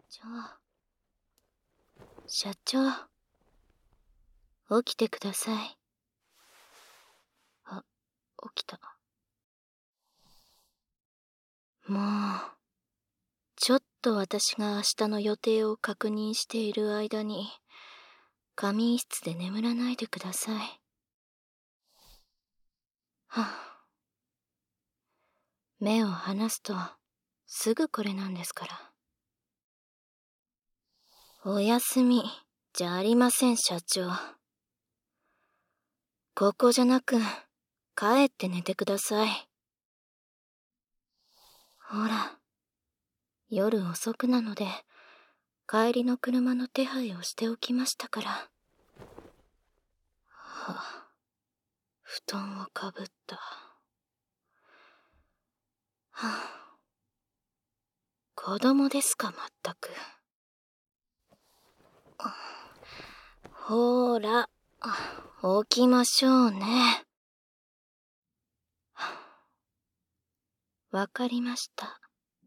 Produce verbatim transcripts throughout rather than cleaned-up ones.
長、社長、起きてください。あ、起きた。もう、ちょっと私が明日の予定を確認している間に、仮眠室で眠らないでください。はあ、目を離すと、すぐこれなんですから。お休み、じゃありません、社長。ここじゃなく、帰って寝てください。ほら、夜遅くなので、帰りの車の手配をしておきましたから。はあ、布団をかぶった。はあ、子供ですか、まったく。ほーら、起きましょうね。わかりました。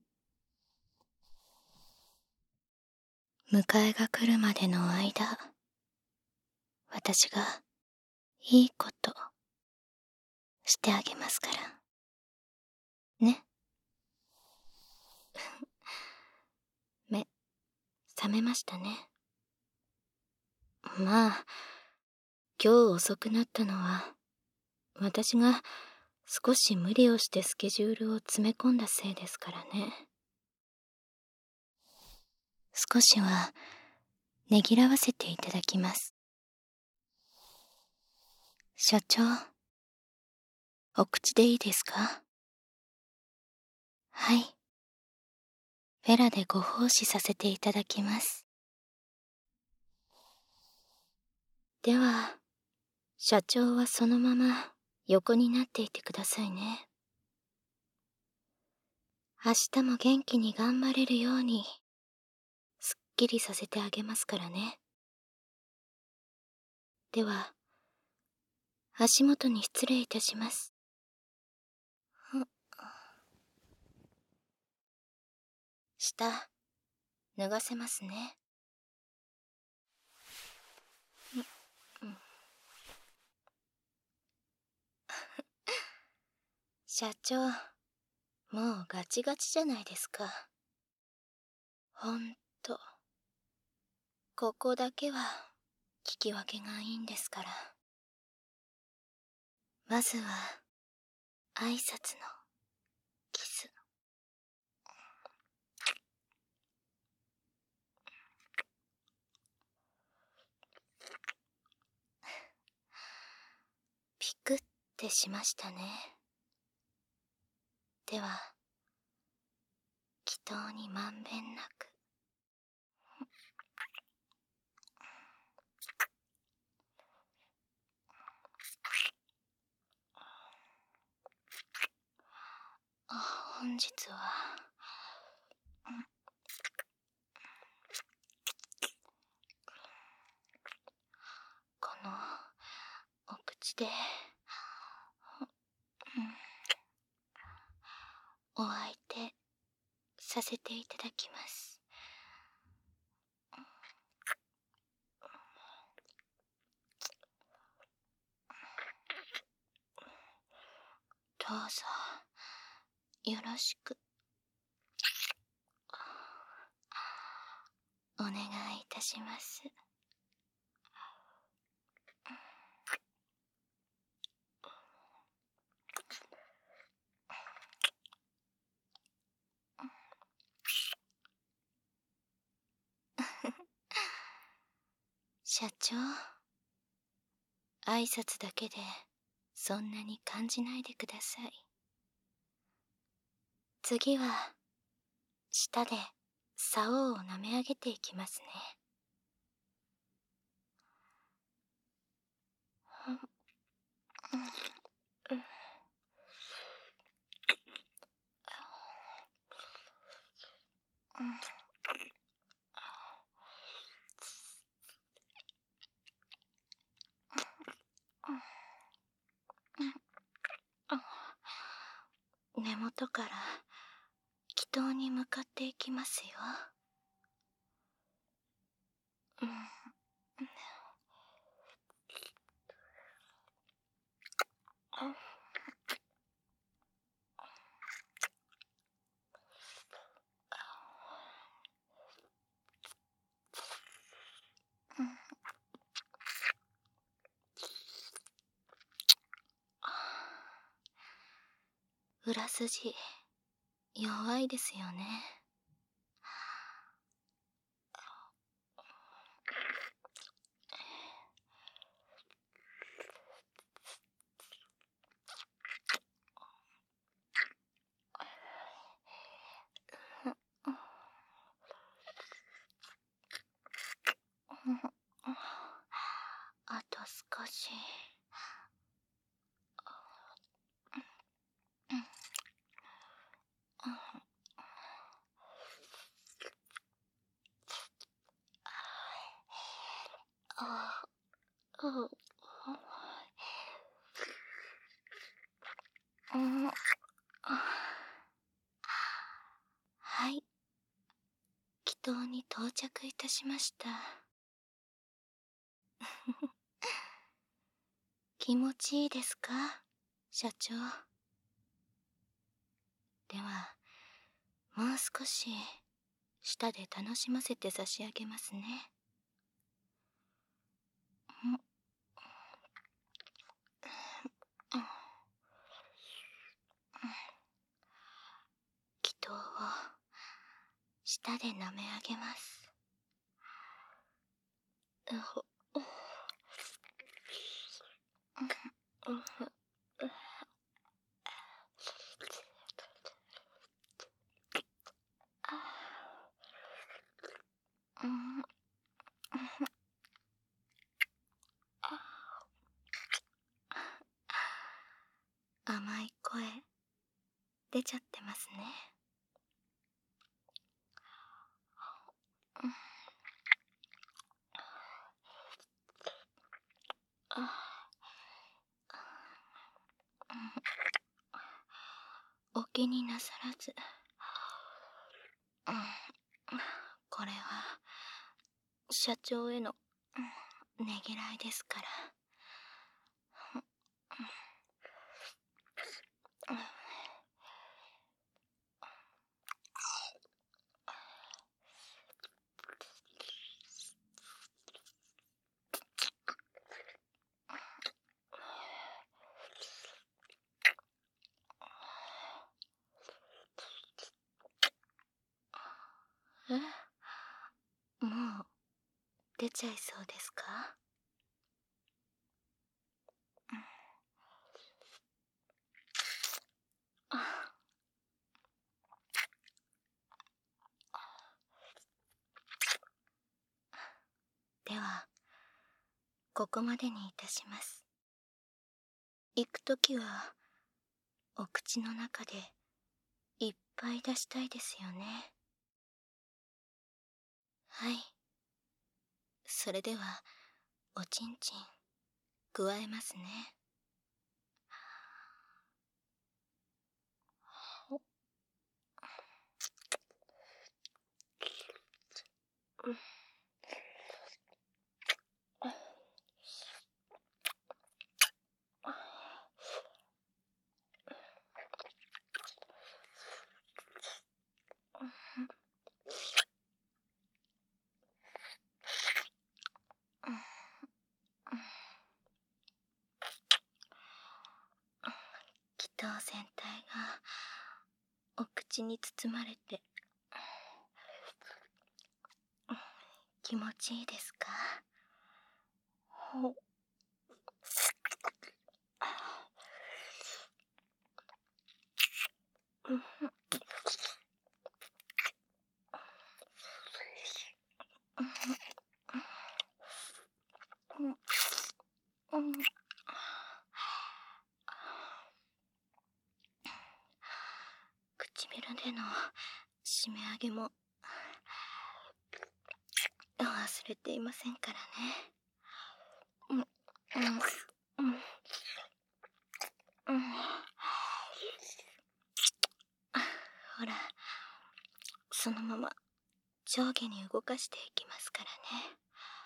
迎えが来るまでの間、私がいいことしてあげますから。ね。目、覚めましたね。まあ、今日遅くなったのは、私が少し無理をしてスケジュールを詰め込んだせいですからね。少しはねぎらわせていただきます。社長、お口でいいですか？はい。フェラでご奉仕させていただきます。では、社長はそのまま横になっていてくださいね。明日も元気に頑張れるように、すっきりさせてあげますからね。では、足元に失礼いたします。下、脱がせますね。社長、もうガチガチじゃないですか。ほんと、ここだけは聞き分けがいいんですから。まずは、挨拶のキス。ピクってしましたね。では、祈祷にまんべんなく。本日は、このお口で、お相手させていただきます。どうぞよろしくお願いいたします。社長、挨拶だけでそんなに感じないでください。次は舌で竿を舐め上げていきますね。根元から祈祷に向かっていきますよ。 裏筋弱いですよね。あと少し。はい、祈祷に到着いたしました。気持ちいいですか、社長。では、もう少し舌で楽しませて差し上げますね。祈祷を舌で舐め上げます。甘い声出ちゃってますね。お気になさらず。これは社長へのねぎらいですから。え？もう出ちゃいそうですか？では、ここまでにいたします。行くときは、お口の中でいっぱい出したいですよね。はい。それでは、おちんちん、加えますね。祈祷全体がお口に包まれて気持ちいいですか？唇での締め上げも忘れていませんからね。うんうんうんうん、ほら、そのまま上下に動かしていきますからね。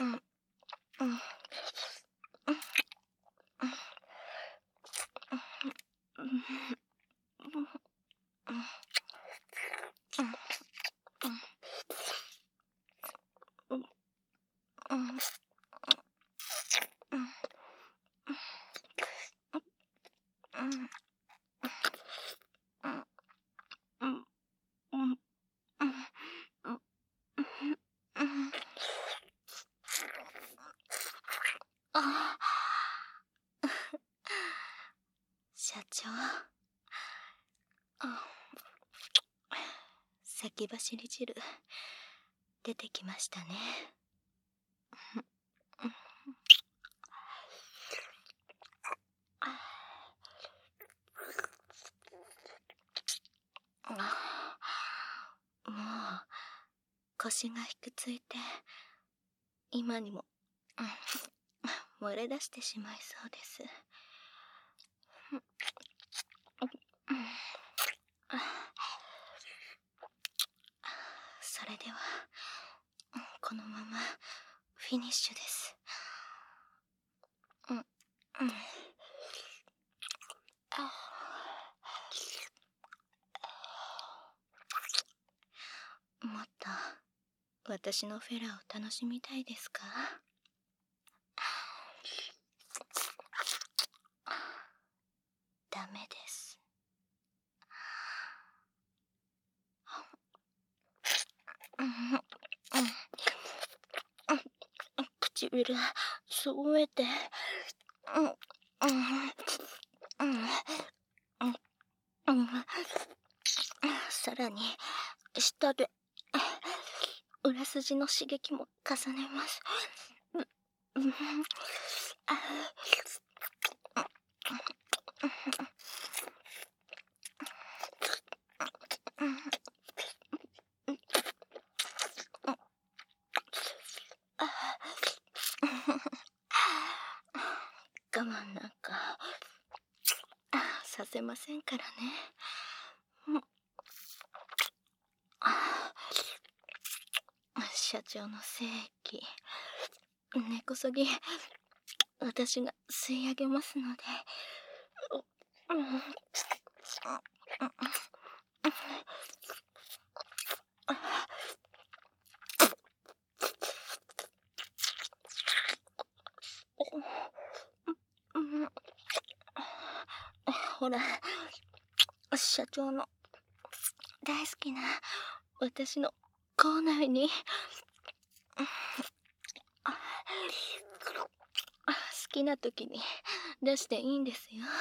社長、先走り汁出てきましたね。もう腰が引くついて今にも漏れ出してしまいそうです。それではこのままフィニッシュです。うんうんもっと私のフェラを楽しみたいですか？ダメです。唇すごえて、うんうんうんうん、さらに舌で裏筋の刺激も重ねます。我慢なんかさせませんからね。社長の精液根こそぎ私が吸い上げますので。ほら、社長の大好きな私の口内に好きな時に出していいんですよ。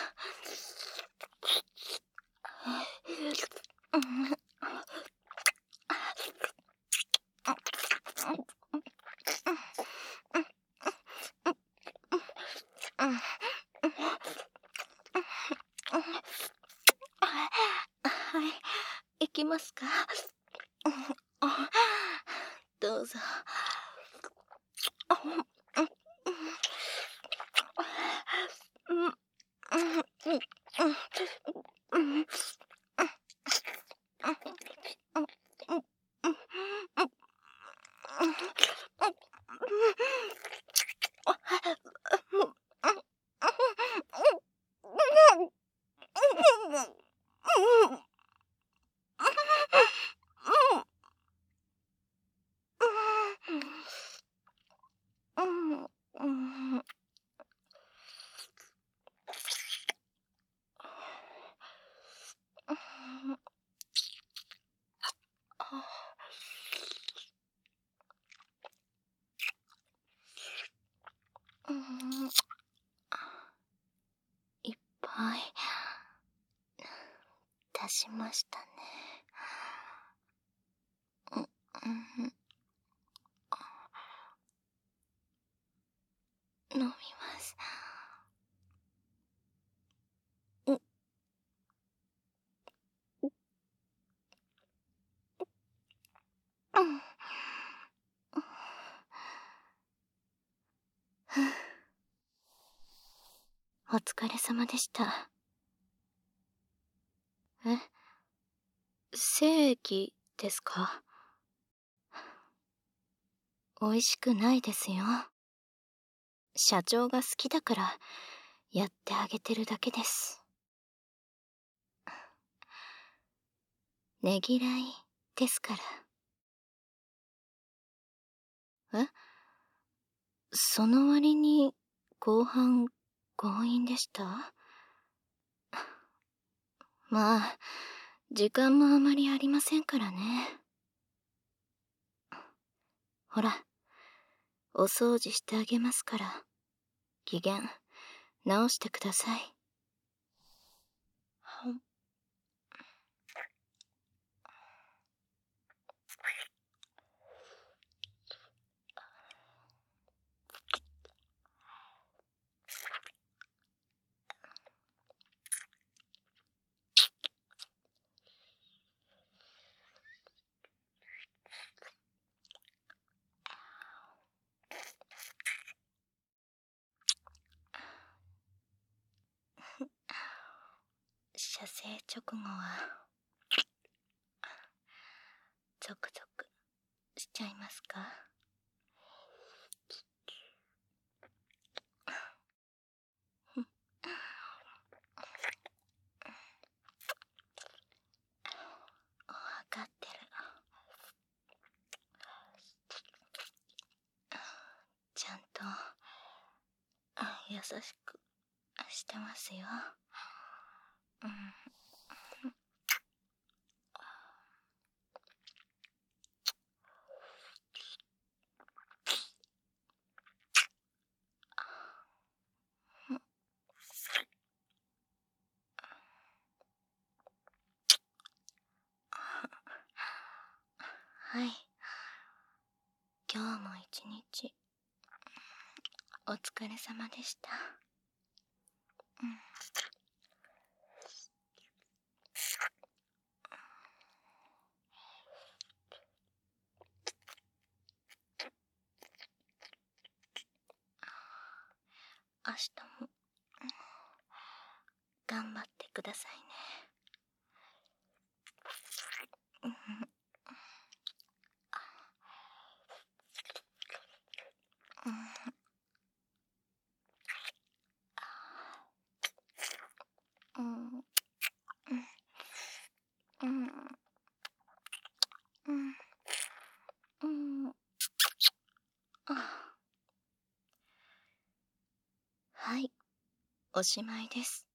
はい、行きますか？どうぞ。いっぱい出しましたね。うんうん飲みます。うん。お疲れ様でした。え？精液ですか？ 美味しくないですよ。社長が好きだからやってあげてるだけです。ねぎらいですから。え？その割に後半強引でした？まあ、時間もあまりありませんからね。ほら、お掃除してあげますから、機嫌直してください。射精直後はゾクゾクしちゃいますか？わかってる。ちゃんと優しくしてますよ。うん。はい。今日も一日お疲れ様でした。うん。明日も頑張ってくださいね。うん。うん。うん。うん。うん。うん。はい、おしまいです。